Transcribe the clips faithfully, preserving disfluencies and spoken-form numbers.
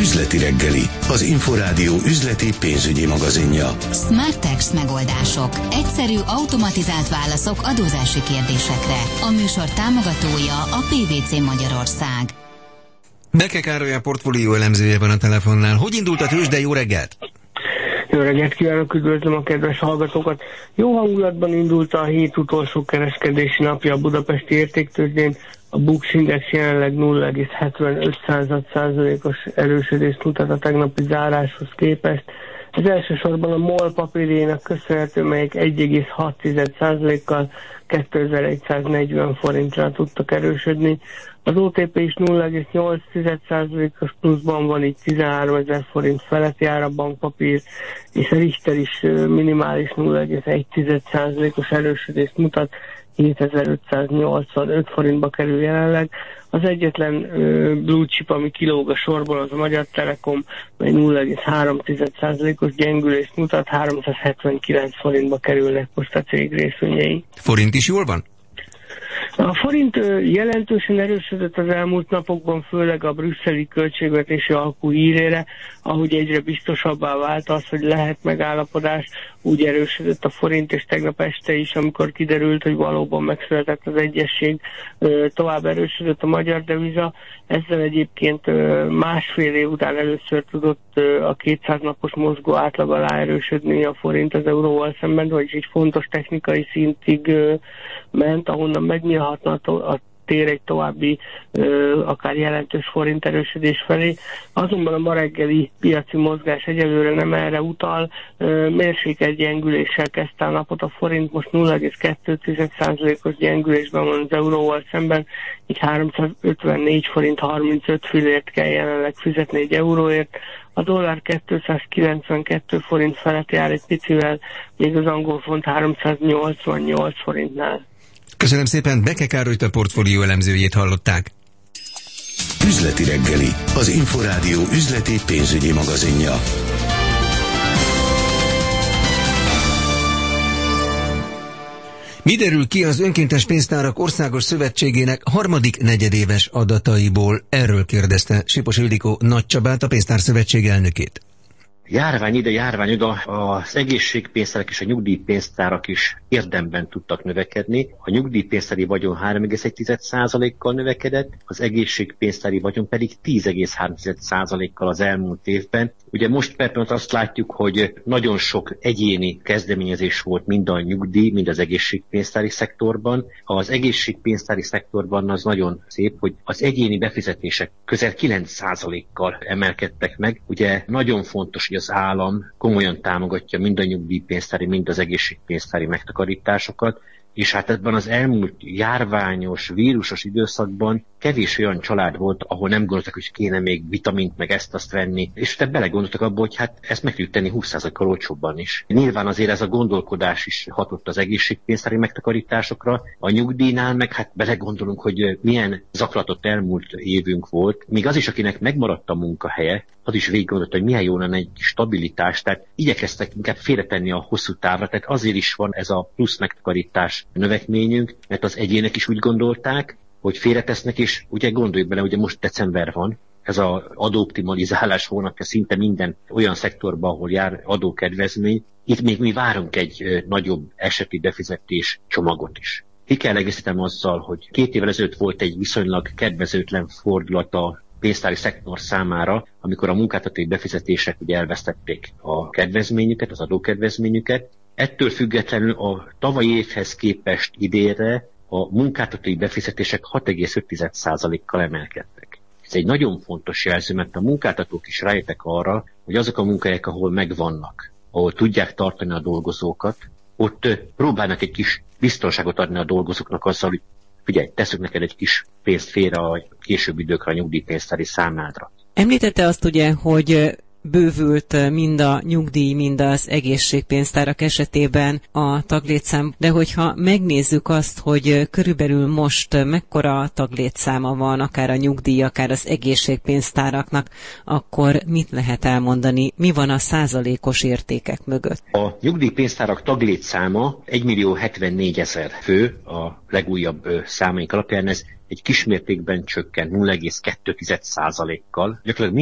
Üzleti reggeli, az Inforádió üzleti pénzügyi magazinja. Smartex megoldások. Egyszerű, automatizált válaszok adózási kérdésekre. A műsor támogatója a pé vé cé Magyarország. Beke Károly, a portfólió elemzője van a telefonnál. Hogy indult a tőzsde? Jó reggelt! Jó reggelt kívánok, üdvözlöm a kedves hallgatókat. Jó hangulatban indult a hét utolsó kereskedési napja a budapesti értéktőzsdén. A Bux Index jelenleg nulla egész hetvenöt százalékos erősödést mutat a tegnapi záráshoz képest. Ez elsősorban a MOL papírjainak köszönhető, melyek egy egész hat százalékkal kétezer-száznegyven forintra tudtak erősödni. Az o té pé is nulla egész nyolc százalékos pluszban van, így tizenháromezer forint feletti ára bankpapír, és a Richter is minimális nulla egész egy százalékos erősödést mutat, hétezer-ötszáznyolcvanöt forintba kerül jelenleg. Az egyetlen uh, blue chip, ami kilóg a sorból, az a Magyar Telekom, mely nulla egész három százalékos gyengülést mutat, háromszázhetvenkilenc forintba kerülnek most a cég részvényei. Forint is jól van? A forint jelentősen erősödött az elmúlt napokban, főleg a brüsszeli költségvetési alkú hírére, ahogy egyre biztosabbá vált az, hogy lehet megállapodás, úgy erősödött a forint, és tegnap este is, amikor kiderült, hogy valóban megszületett az egyesség, tovább erősödött a magyar deviza. Ezzel egyébként másfél év után először tudott a kétszáz napos mozgó átlag alá erősödni a forint az euróval szemben, vagyis egy fontos technikai szintig ment, ahonnan megnyílhatna a tér egy további, akár jelentős forint erősödés felé. Azonban a ma reggeli piaci mozgás egyelőre nem erre utal. Mérsékelt gyengüléssel kezdte a napot a forint, most nulla egész kettő százalékos gyengülésben van az euróval szemben, így háromszázötvennégy forint harmincöt fillért kell jelenleg fizetni egy euróért. A dollár kétszázkilencvenkettő forint felett jár egy picivel, még az angol font háromszáznyolcvannyolc forintnál. Köszönöm szépen, Beke Károlyt, a portfólió elemzőjét hallották. Üzleti reggeli, az Inforádió üzleti pénzügyi magazinja. Mi derül ki az Önkéntes Pénztárak Országos Szövetségének harmadik negyedéves adataiból? Erről kérdezte Sipos Ildikó Nagy Csabát, a Pénztárszövetség elnökét. Járvány ide, járvány oda, az egészségpénztárak és a nyugdíjpénztárak is érdemben tudtak növekedni. A nyugdíjpénztári vagyon három egész egy százalékkal növekedett, az egészségpénztári vagyon pedig tíz egész három százalékkal az elmúlt évben. Ugye most per pillanat azt látjuk, hogy nagyon sok egyéni kezdeményezés volt mind a nyugdíj, mind az egészségpénztári szektorban. Az egészségpénztári szektorban az nagyon szép, hogy az egyéni befizetések közel kilenc százalékkal emelkedtek meg. Ugye nagyon fontos, hogy az állam komolyan támogatja mind a nyugdíjpénztári, mind az egészségpénztári megtakarításokat, és hát ebben az elmúlt járványos, vírusos időszakban kevés olyan család volt, ahol nem gondoltak, hogy kéne még vitamint, meg ezt-azt venni, és te belegondoltak abba, hogy hát ezt meg tudjuk tenni húsz százalékkal olcsóbban is. Nyilván azért ez a gondolkodás is hatott az egészségpénztári megtakarításokra, a nyugdíjnál meg hát belegondolunk, hogy milyen zaklatott elmúlt évünk volt, még az is, akinek megmaradt a munkahelye, az is végig gondolta, hogy milyen jó lenne egy stabilitás, tehát igyekeztek inkább félretenni a hosszú távra, tehát azért is van ez a plusz megtakarítás növekményünk, mert az egyének is úgy gondolták, hogy félretesznek, és ugye gondoljuk bele, ugye most december van, ez az adóoptimalizálás hónapja szinte minden olyan szektorban, ahol jár adókedvezmény, itt még mi várunk egy nagyobb eseti befizetés csomagot is. Ki kell egészítem azzal, hogy két évvel ezelőtt volt egy viszonylag kedvezőtlen fordulat a pénztári szektor számára, amikor a munkáltatói befizetések ugye elvesztették a kedvezményüket, az adókedvezményüket. Ettől függetlenül a tavalyi évhez képest idénre a munkáltatói befizetések hat egész öt százalékkal emelkedtek. Ez egy nagyon fontos jelző, mert a munkáltatók is rájöttek arra, hogy azok a munkahelyek, ahol megvannak, ahol tudják tartani a dolgozókat, ott próbálnak egy kis biztonságot adni a dolgozóknak azzal, hogy figyelj, teszünk neked egy kis pénzt félre a későbbi időkre a nyugdíjpénztári számládra. Említette azt ugye, hogy bővült mind a nyugdíj, mind az egészségpénztárak esetében a taglétszám, de hogyha megnézzük azt, hogy körülbelül most mekkora taglétszáma van, akár a nyugdíj, akár az egészségpénztáraknak, akkor mit lehet elmondani? Mi van a százalékos értékek mögött? A nyugdíjpénztárak taglétszáma egymillió hetvennégyezer fő a legújabb számaink alapján, ez egy kismértékben csökkent nulla egész kettő százalékkal. Gyakorlatilag minden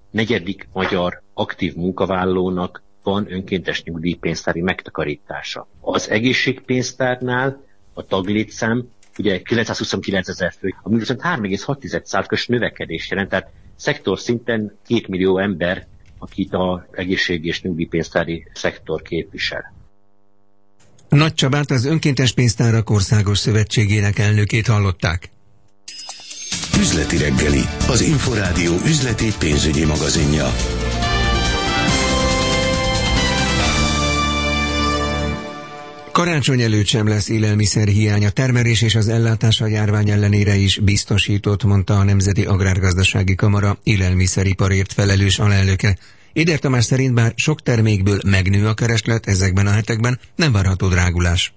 negyedik magyar aktív munkavállalónak van önkéntes nyugdíjpénztári megtakarítása. Az egészségpénztárnál a taglétszám ugye kilencszázhuszonkilencezer fő, ami viszont három egész hat százalékos növekedés jelent, tehát szektor szinten két millió ember, akit az egészségi és nyugdíjpénztári szektor képvisel. Nagy Csabát, az Önkéntes Pénztárak Országos Szövetségének elnökét hallották. Üzleti reggeli, az Inforádió üzleti pénzügyi magazinja. Karácsony előtt sem lesz élelmiszerhiány, a termelés és az ellátás a járvány ellenére is biztosított, mondta a Nemzeti Agrárgazdasági Kamara élelmiszeriparért felelős alelnöke. Éder Tamás szerint bár sok termékből megnő a kereslet, ezekben a hetekben nem várható drágulás.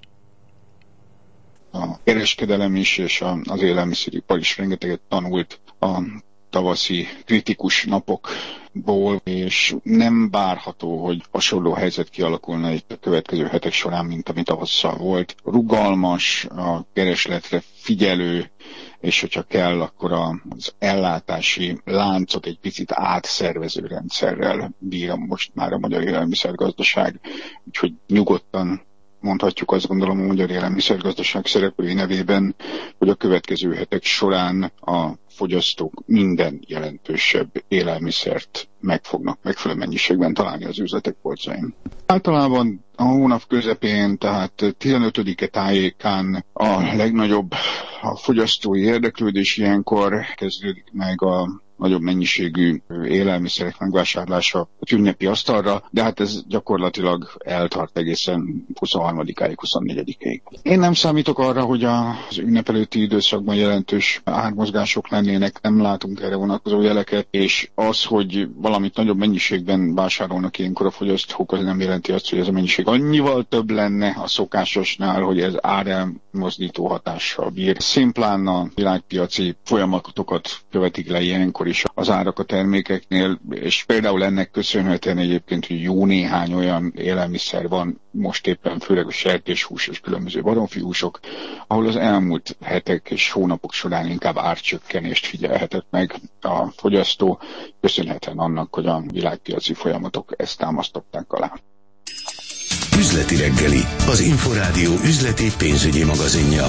A kereskedelem is és az élelmiszeripar is rengeteget tanult a tavaszi kritikus napokból, és nem várható, hogy hasonló helyzet kialakulna itt a következő hetek során, mint ami tavasszal volt. Rugalmas, a keresletre figyelő, és hogyha kell, akkor az ellátási láncot egy picit átszervező rendszerrel bír most már a magyar élelmiszergazdaság, úgyhogy nyugodtan mondhatjuk, azt gondolom, a magyar élelmiszergazdaság szereplői nevében, hogy a következő hetek során a fogyasztók minden jelentősebb élelmiszert meg fognak megfelelő mennyiségben találni az üzletek polcain. Általában a hónap közepén, tehát tizenötödike tájékán a legnagyobb a fogyasztói érdeklődés, ilyenkor kezdődik meg a nagyobb mennyiségű élelmiszerek megvásárlása a ünnepi asztalra, de hát ez gyakorlatilag eltart egészen huszonharmadikáig, huszonnegyedikéig. Én nem számítok arra, hogy az ünnep előtti időszakban jelentős ármozgások lennének, nem látunk erre vonatkozó jeleket, és az, hogy valamit nagyobb mennyiségben vásárolnak ilyenkor a fogyasztók, az nem jelenti azt, hogy ez a mennyiség annyival több lenne a szokásosnál, hogy ez árelmozdító hatással bír. Szimplán a világpiaci folyamatokat követik le ilyenkor is az árak a termékeknél, és például ennek köszönhetően egyébként, hogy jó néhány olyan élelmiszer van, most éppen főleg a sertéshús és különböző baromfihúsok, ahol az elmúlt hetek és hónapok során inkább árcsökkenést figyelhetett meg a fogyasztó, köszönhetően annak, hogy a világpiaci folyamatok ezt támasztották alá. Üzleti reggeli, az Inforádió üzleti pénzügyi magazinja.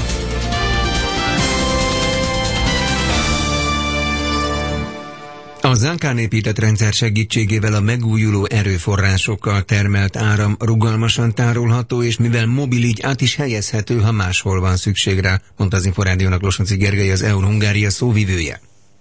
A Zánkán épített rendszer segítségével a megújuló erőforrásokkal termelt áram rugalmasan tárolható, és mivel mobil, így át is helyezhető, ha máshol van szükség rá, mondta az Inforádiónak Losonczy Gergely, az é u-Hungária szóvivője.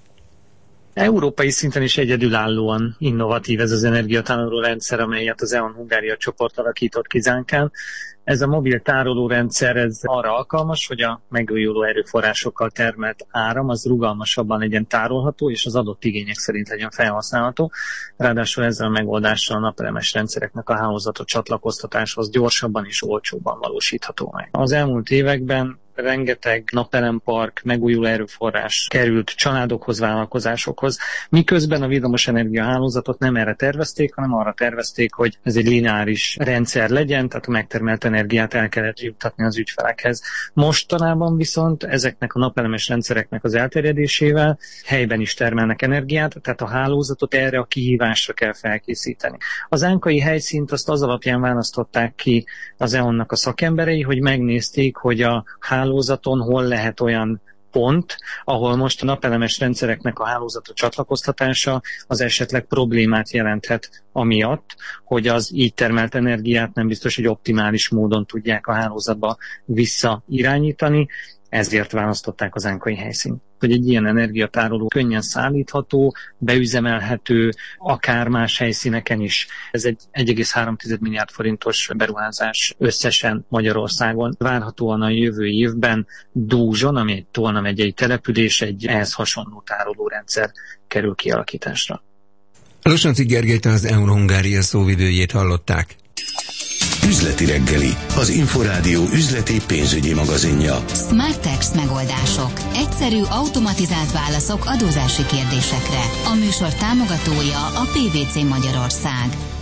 Európai szinten is egyedülállóan innovatív ez az energiatároló rendszer, amelyet az é u-Hungária csoport alakított ki Zánkán. Ez a mobil tárolórendszer ez arra alkalmas, hogy a megújuló erőforrásokkal termelt áram az rugalmasabban legyen tárolható, és az adott igények szerint legyen felhasználható. Ráadásul ezzel a megoldással a napelemes rendszereknek a hálózatot csatlakoztatáshoz gyorsabban és olcsóbban valósítható meg. Az elmúlt években rengeteg napelempark, megújuló erőforrás került családokhoz, vállalkozásokhoz, miközben a villamosenergia hálózatot nem erre tervezték, hanem arra tervezték, hogy ez egy lineáris rendszer legyen, tehát a megtermelt energiát el kellett juttatni az ügyfelekhez. Mostanában viszont ezeknek a napelemes rendszereknek az elterjedésével helyben is termelnek energiát, tehát a hálózatot erre a kihívásra kell felkészíteni. Az ánkai helyszínt azt az alapján választották ki az é o en-nak a szakemberei, hogy megnézték, hogy a hálózaton hol lehet olyan pont, ahol most a napelemes rendszereknek a hálózatot csatlakoztatása az esetleg problémát jelenthet amiatt, hogy az így termelt energiát nem biztos, hogy optimális módon tudják a hálózatba visszairányítani, ezért választották az ánkai helyszínt. Hogy egy ilyen energiatároló könnyen szállítható, beüzemelhető, akár más helyszíneken is. Ez egy egy egész három milliárd forintos beruházás összesen Magyarországon. Várhatóan a jövő évben Dúzson, ami egy Tolna megyei település, egy ehhez hasonló tárolórendszer kerül kialakításra. Losonczy Gergelyt, az é u-Hungária szóvivőjét hallották. Üzleti reggeli, az Inforádió üzleti pénzügyi magazinja. Smartex megoldások. Egyszerű, automatizált válaszok adózási kérdésekre. A műsor támogatója a pé vé cé Magyarország.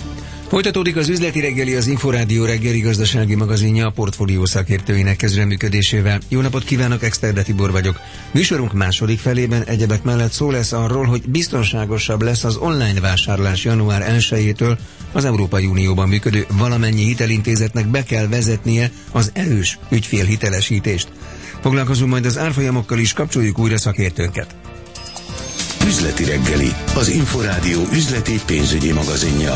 Folytatódik az üzleti reggeli, az Inforádió reggeli gazdasági magazinja a portfólió szakértőinek közreműködésével. Jó napot kívánok, Exterde Tibor vagyok. Műsorunk második felében egyebek mellett szó lesz arról, hogy biztonságosabb lesz az online vásárlás január elsejétől. Az Európai Unióban működő valamennyi hitelintézetnek be kell vezetnie az erős ügyfélhitelesítést. Foglalkozunk majd az árfolyamokkal is, kapcsoljuk újra szakértőnket. Üzleti reggeli, az Inforádió üzleti pénzügyi magazinja.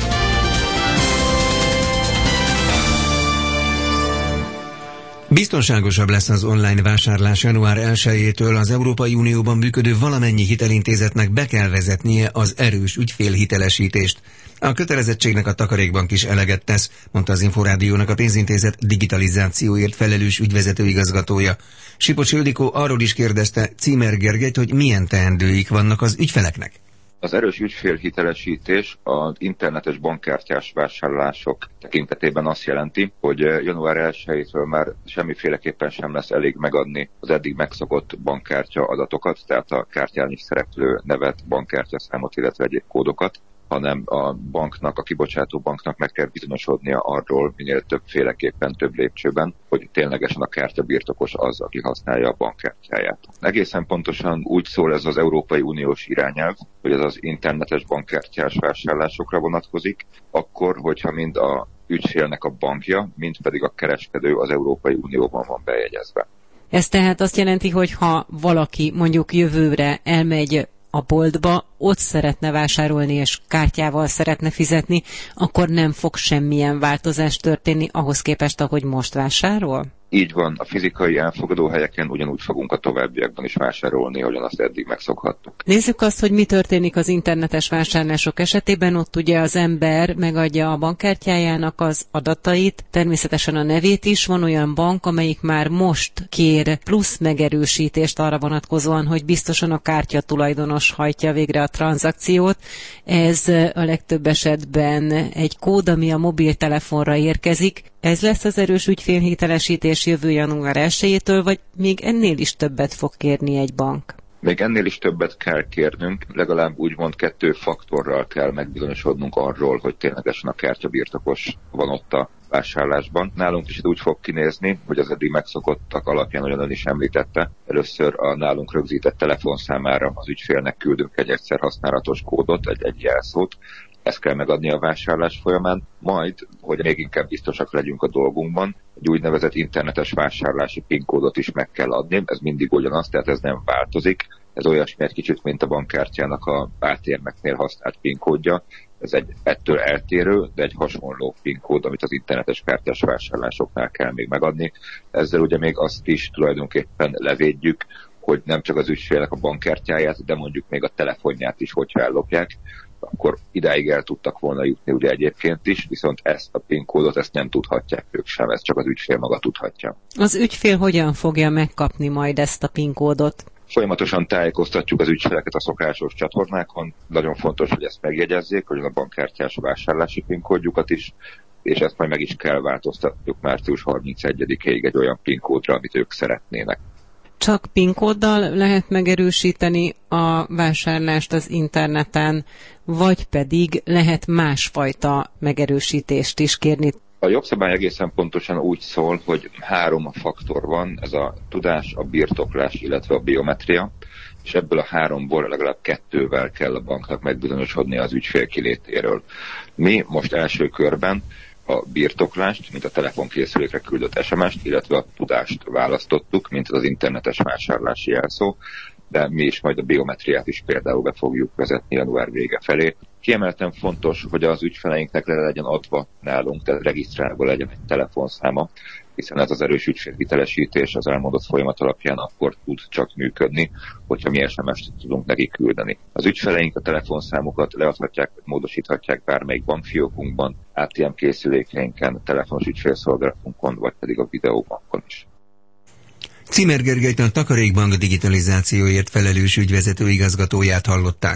Biztonságosabb lesz az online vásárlás január elsejétől. Az Európai Unióban működő valamennyi hitelintézetnek be kell vezetnie az erős ügyfélhitelesítést. A kötelezettségnek a Takarékbank is eleget tesz, mondta az Inforádiónak a pénzintézet digitalizációért felelős ügyvezető igazgatója. Sipocs Ildikó arról is kérdezte Címer Gergelyt, hogy milyen teendőik vannak az ügyfeleknek. Az erős ügyfélhitelesítés az internetes bankkártyás vásárlások tekintetében azt jelenti, hogy január elsejétől már semmiféleképpen sem lesz elég megadni az eddig megszokott bankkártya adatokat, tehát a kártyán is szereplő nevet, bankkártyaszámot, illetve egyéb kódokat, hanem a banknak, a kibocsátó banknak meg kell bizonyosodnia arról minél többféleképpen, több lépcsőben, hogy ténylegesen a kártya birtokos az, aki használja a bankkártyáját. Egészen pontosan úgy szól ez az Európai Uniós irányelv, hogy ez az internetes bankkártyás vásárlásokra vonatkozik, akkor, hogyha mind a ügyfélnek a bankja, mind pedig a kereskedő az Európai Unióban van bejegyezve. Ez tehát azt jelenti, hogy ha valaki mondjuk jövőre elmegy a boltba, ott szeretne vásárolni és kártyával szeretne fizetni, akkor nem fog semmilyen változás történni ahhoz képest, ahogy most vásárol? Így van, a fizikai elfogadó helyeken ugyanúgy fogunk a továbbiakban is vásárolni, ahogyan azt eddig megszokhattuk. Nézzük azt, hogy mi történik az internetes vásárlások esetében. Ott ugye az ember megadja a bankkártyájának az adatait, természetesen a nevét is. Van olyan bank, amelyik már most kér plusz megerősítést arra vonatkozóan, hogy biztosan a kártya tulajdonos hajtja végre a tranzakciót. Ez a legtöbb esetben egy kód, ami a mobiltelefonra érkezik. Ez lesz az erős ügyfélhitelesítés jövő január elsejétől, vagy még ennél is többet fog kérni egy bank? Még ennél is többet kell kérnünk, legalább úgymond kettő faktorral kell megbizonyosodnunk arról, hogy ténylegesen a kártya birtokos van ott a vásárlásban. Nálunk is úgy fog kinézni, hogy az eddig megszokottak alapján, olyan ön is említette, először a nálunk rögzített telefonszámára az ügyfélnek küldünk egy egyszer használatos kódot, egy, egy jelszót. Ezt kell megadni a vásárlás folyamán, majd, hogy még inkább biztosak legyünk a dolgunkban, egy úgynevezett internetes vásárlási PIN kódot is meg kell adni, ez mindig ugyanaz, tehát ez nem változik, ez olyasmi egy kicsit, mint a bankkártyának a átérmeknél használt PIN kódja, ez egy ettől eltérő, de egy hasonló PIN kód, amit az internetes kártyás vásárlásoknál kell még megadni. Ezzel ugye még azt is tulajdonképpen levédjük, hogy nem csak az ügyfélnek a bankkártyáját, de mondjuk még a telefonját is, hogyha ellopják, akkor idáig el tudtak volna jutni ugye egyébként is, viszont ezt a PIN kódot ezt nem tudhatják ők sem, ezt csak az ügyfél maga tudhatja. Az ügyfél hogyan fogja megkapni majd ezt a PIN kódot? Folyamatosan tájékoztatjuk az ügyfeleket a szokásos csatornákon. Nagyon fontos, hogy ezt megjegyezzék, hogy a bankkártyás vásárlási PIN kódjukat is, és ezt majd meg is kell változtatjuk március harmincegyedikéig egy olyan PIN kódra, amit ők szeretnének. Csak PIN kóddal lehet megerősíteni a vásárlást az interneten, vagy pedig lehet másfajta megerősítést is kérni? A jogszabály egészen pontosan úgy szól, hogy három faktor van, ez a tudás, a birtoklás, illetve a biometria, és ebből a háromból legalább kettővel kell a banknak megbizonyosodni az ügyfél kilétéről. Mi most első körben a birtoklást, mint a telefonkészülékre küldött es em est, illetve a tudást választottuk, mint az internetes vásárlási jelszó, de mi is majd a biometriát is például be fogjuk vezetni január vége felé. Kiemelten fontos, hogy az ügyfeleinknek le legyen adva nálunk, tehát regisztrálva legyen egy telefonszáma, hiszen ez az erős ügyfélhitelesítés az elmondott folyamat alapján akkor tud csak működni, hogyha mi es em est tudunk neki küldeni. Az ügyfeleink a telefonszámukat leadhatják, módosíthatják bármelyik bankfiókunkban, á té em készülékeinken, telefonos ügyfélszolgálatunkon, vagy pedig a videóbankon is. Címer Gergelyt, a Takarékbank digitalizációért felelős ügyvezető igazgatóját hallották.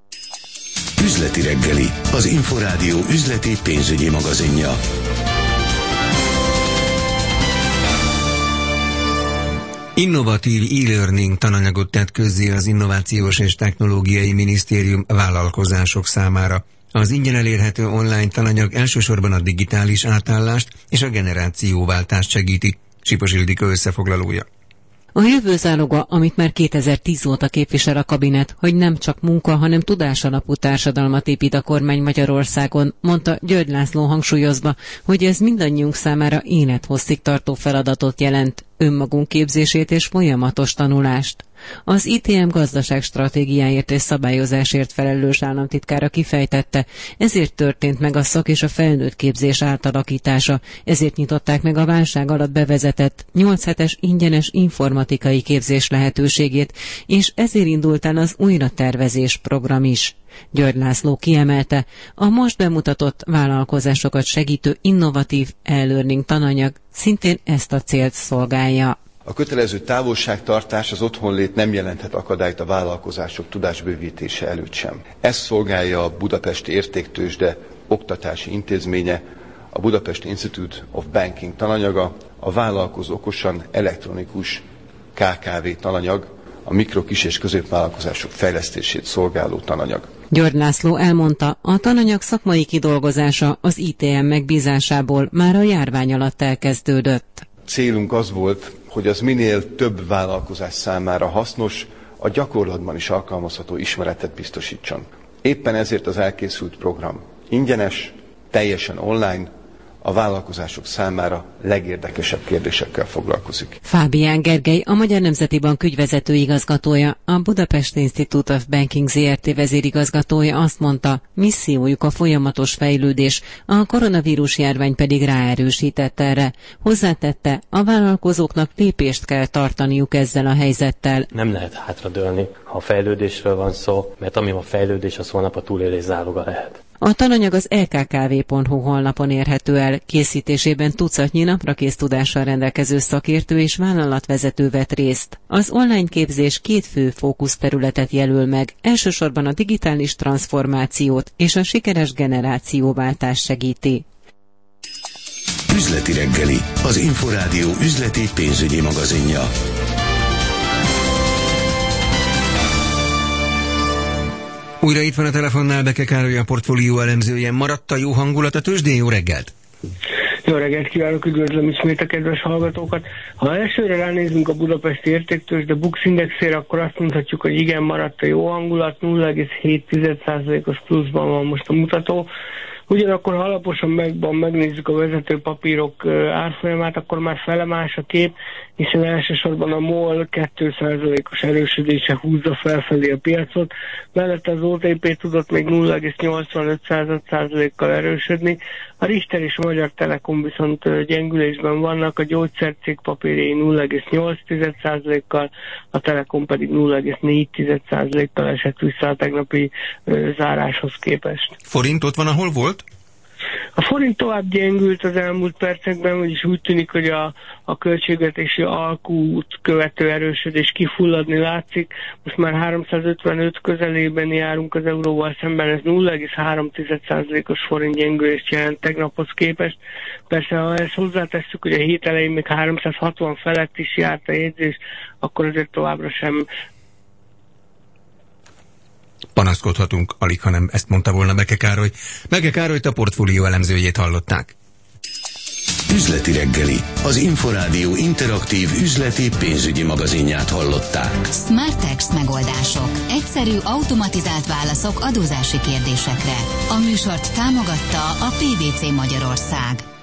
Üzleti reggeli, az Inforádió üzleti pénzügyi magazinja. Innovatív e-learning tananyagot tett közzé az Innovációs és Technológiai Minisztérium vállalkozások számára. Az ingyen elérhető online tananyag elsősorban a digitális átállást és a generációváltást segíti. Sipos Ildikó összefoglalója. A jövő záloga, amit már kétezer-tíz óta képvisel a kabinet, hogy nem csak munka, hanem tudásalapú társadalmat épít a kormány Magyarországon, mondta György László hangsúlyozva, hogy ez mindannyiunk számára élethosszig tartó feladatot jelent, önmagunk képzését és folyamatos tanulást. Az I T M gazdaságstratégiáért és szabályozásért felelős államtitkára kifejtette, ezért történt meg a szak és a felnőtt képzés átalakítása, ezért nyitották meg a válság alatt bevezetett nyolc hetes ingyenes informatikai képzés lehetőségét, és ezért indult el az újratervezés program is. György László kiemelte, a most bemutatott vállalkozásokat segítő innovatív e-learning tananyag szintén ezt a célt szolgálja. A kötelező távolságtartás, az otthonlét nem jelenthet akadályt a vállalkozások tudásbővítése előtt sem. Ezt szolgálja a Budapesti Értéktőzsde oktatási intézménye, a Budapest Institute of Banking tananyaga, a Vállalkozó okosan elektronikus K K V tananyag, a mikro, kis és középvállalkozások fejlesztését szolgáló tananyag. György László elmondta, a tananyag szakmai kidolgozása az I T M megbízásából már a járvány alatt elkezdődött. Célunk az volt, hogy az minél több vállalkozás számára hasznos, a gyakorlatban is alkalmazható ismeretet biztosítson. Éppen ezért az elkészült program ingyenes, teljesen online, a vállalkozások számára legérdekesebb kérdésekkel foglalkozik. Fábián Gergely, a Magyar Nemzeti Bank ügyvezető igazgatója, a Budapest Institute of Banking Zé R T vezérigazgatója azt mondta, missziójuk a folyamatos fejlődés, a koronavírus járvány pedig ráerősített erre. Hozzátette, a vállalkozóknak lépést kell tartaniuk ezzel a helyzettel. Nem lehet hátradőlni, ha a fejlődésről van szó, mert ami a fejlődés, az holnap a túlélés záloga lehet. A tananyag az L K K V pont H U honlapon érhető el, készítésében tucatnyi naprakész tudással rendelkező szakértő és vállalatvezető vett részt. Az online képzés két fő fókuszterületet jelöl meg, elsősorban a digitális transformációt és a sikeres generációváltást segíti. Üzleti reggeli, az Inforádió üzleti pénzügyi magazinja. Újra itt van a telefonnál Beke Károly, a portfólió elemzője. Maradt a jó hangulat a tőzsdén? Jó reggelt! Jó reggelt kívánok, üdvözlöm ismét a kedves hallgatókat. Ha elsőre ránézünk a Budapesti Értéktőzsde Bux Indexére, akkor azt mondhatjuk, hogy igen, maradt a jó hangulat, nulla egész hét százalékos pluszban van most a mutató. Ugyanakkor, ha alaposan megban megnézzük a vezető papírok árfolyamát, akkor már felemás a kép, hiszen elsősorban a MOL két százalékos erősödése húzza felfelé a piacot, mellette az o té pé tudott még nulla egész nyolcvanöt százalékkal erősödni, a Richter és a Magyar Telekom viszont gyengülésben vannak, a gyógyszercég papírjai nulla egész nyolc százalékkal, a Telekom pedig nulla egész négy százalékkal esett vissza a tegnapi záráshoz képest. Forint ott van, ahol volt? A forint tovább gyengült az elmúlt percekben, vagyis úgy tűnik, hogy a, a költségvetési alkút követő erősödés kifulladni látszik. Most már háromszázötvenöt közelében járunk az euróval szemben, ez nulla egész három százalékos forint gyengülést jelent tegnaphoz képest. Persze, ha ezt hozzátesszük, hogy a hét elején még háromszázhatvan felett is járt a jegyzés, akkor azért továbbra sem panaszkodhatunk, alig, hanem ezt mondta volna Beke Károly. Beke Károlyt, a portfólió elemzőjét hallották. Üzleti reggeli, az Inforádió interaktív üzleti pénzügyi magazinját hallották. Smartex megoldások. Egyszerű, automatizált válaszok adózási kérdésekre. A műsort támogatta a pé vé cé Magyarország.